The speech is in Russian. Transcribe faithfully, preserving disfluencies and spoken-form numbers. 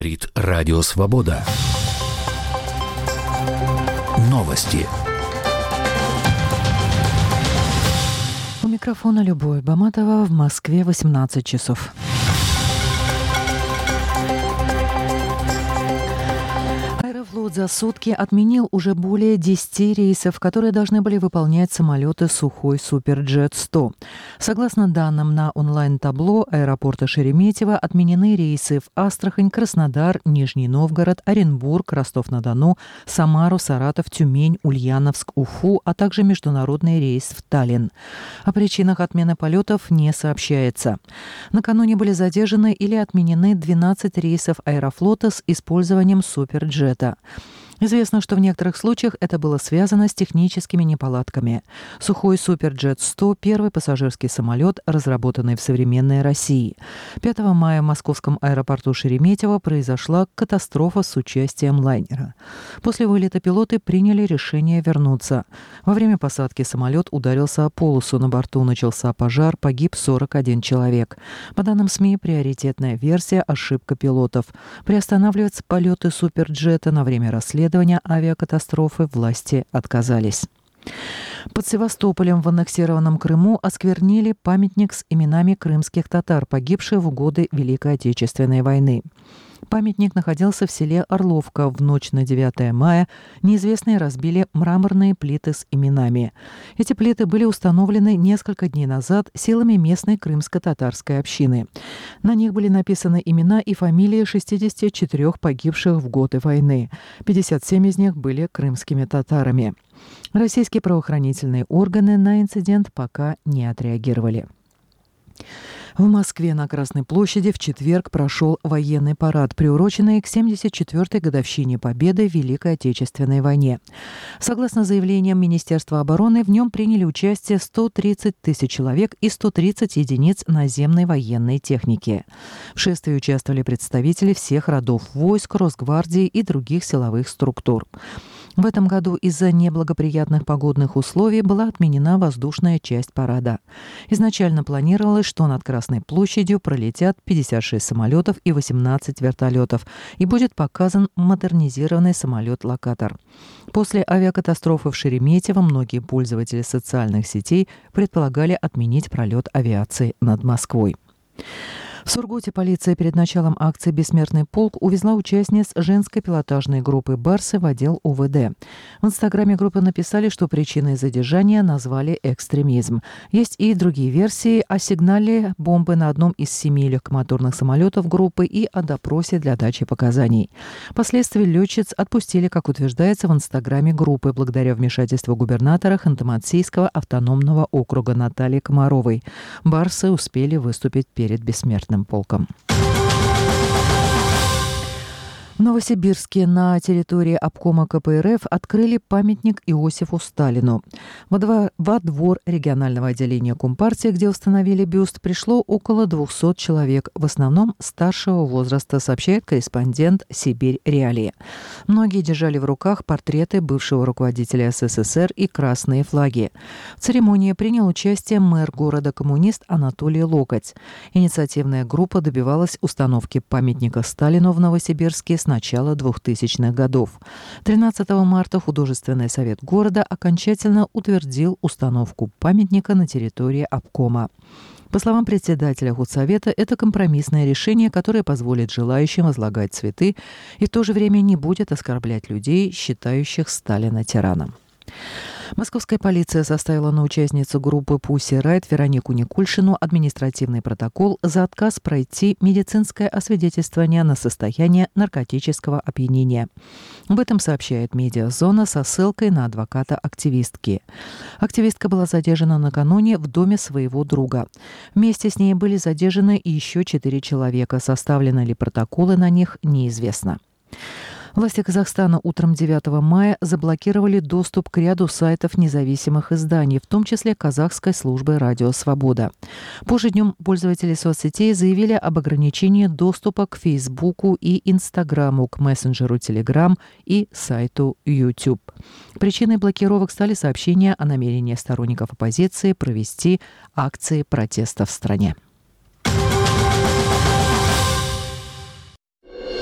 Говорит Радио Свобода. Новости. У микрофона Любовь Баматова. В Москве восемнадцать часов. Аэрофлот за сутки отменил уже более десяти рейсов, которые должны были выполнять самолеты Сухой Суперджет сто. Согласно данным на онлайн-табло аэропорта Шереметьево, отменены рейсы в Астрахань, Краснодар, Нижний Новгород, Оренбург, Ростов-на-Дону, Самару, Саратов, Тюмень, Ульяновск, Уфу, а также международный рейс в Таллин. О причинах отмены полетов не сообщается. Накануне были задержаны или отменены двенадцать рейсов Аэрофлота с использованием Суперджета. Известно, что в некоторых случаях это было связано с техническими неполадками. Сухой Суперджет сто – первый пассажирский самолет, разработанный в современной России. пятого мая в московском аэропорту Шереметьево произошла катастрофа с участием лайнера. После вылета пилоты приняли решение вернуться. Во время посадки самолет ударился о полосу, на борту начался пожар, погиб сорок один человек. По данным СМИ, приоритетная версия – ошибка пилотов. Приостанавливать полеты Суперджета на время расследования авиакатастрофы власти отказались. Под Севастополем в аннексированном Крыму осквернили памятник с именами крымских татар, погибших в годы Великой Отечественной войны. Памятник находился в селе Орловка. В ночь на девятое мая неизвестные разбили мраморные плиты с именами. Эти плиты были установлены несколько дней назад силами местной крымско-татарской общины. На них были написаны имена и фамилии шестидесяти четырёх погибших в годы войны. пятьдесят семь из них были крымскими татарами. Российские правоохранительные органы на инцидент пока не отреагировали. В Москве на Красной площади в четверг прошел военный парад, приуроченный к семьдесят четвёртой годовщине Победы в Великой Отечественной войне. Согласно заявлениям Министерства обороны, в нем приняли участие сто тридцать тысяч человек и сто тридцать единиц наземной военной техники. В шествии участвовали представители всех родов войск, Росгвардии и других силовых структур. В этом году из-за неблагоприятных погодных условий была отменена воздушная часть парада. Изначально планировалось, что над Красной площадью пролетят пятьдесят шесть самолетов и восемнадцать вертолетов, и будет показан модернизированный самолет-локатор. После авиакатастрофы в Шереметьево многие пользователи социальных сетей предполагали отменить пролет авиации над Москвой. В Сургуте полиция перед началом акции «Бессмертный полк» увезла участниц женской пилотажной группы «Барсы» в отдел У В Д. В инстаграме группы написали, что причиной задержания назвали экстремизм. Есть и другие версии о сигнале бомбы на одном из семи легкомоторных самолетов группы и о допросе для дачи показаний. Впоследствии летчиц отпустили, как утверждается в инстаграме группы, благодаря вмешательству губернатора Ханты-Мансийского автономного округа Натальи Комаровой. «Барсы» успели выступить перед «Бессмертным полком». В Новосибирске на территории обкома Ка Пэ Эр Эф открыли памятник Иосифу Сталину. Во, дво... во двор регионального отделения Компартии, где установили бюст, пришло около двухсот человек, в основном старшего возраста, сообщает корреспондент «Сибирь Реалии». Многие держали в руках портреты бывшего руководителя Эс Эс Эс Эр и красные флаги. В церемонии принял участие мэр города-коммунист Анатолий Локоть. Инициативная группа добивалась установки памятника Сталину в Новосибирске с начала двухтысячных годов. тринадцатого марта художественный совет города окончательно утвердил установку памятника на территории обкома. По словам председателя худсовета, это компромиссное решение, которое позволит желающим возлагать цветы и в то же время не будет оскорблять людей, считающих Сталина тираном. Московская полиция составила на участницу группы «Пусси Райт» Веронику Никульшину административный протокол за отказ пройти медицинское освидетельствование на состояние наркотического опьянения. Об этом сообщает «Медиазона» со ссылкой на адвоката активистки. Активистка была задержана накануне в доме своего друга. Вместе с ней были задержаны еще четыре человека. Составлены ли протоколы на них, неизвестно. Власти Казахстана утром девятого мая заблокировали доступ к ряду сайтов независимых изданий, в том числе казахской службы «Радио Свобода». Позже днем пользователи соцсетей заявили об ограничении доступа к Фейсбуку и Инстаграму, к мессенджеру Телеграм и сайту Ютуб. Причиной блокировок стали сообщения о намерении сторонников оппозиции провести акции протеста в стране.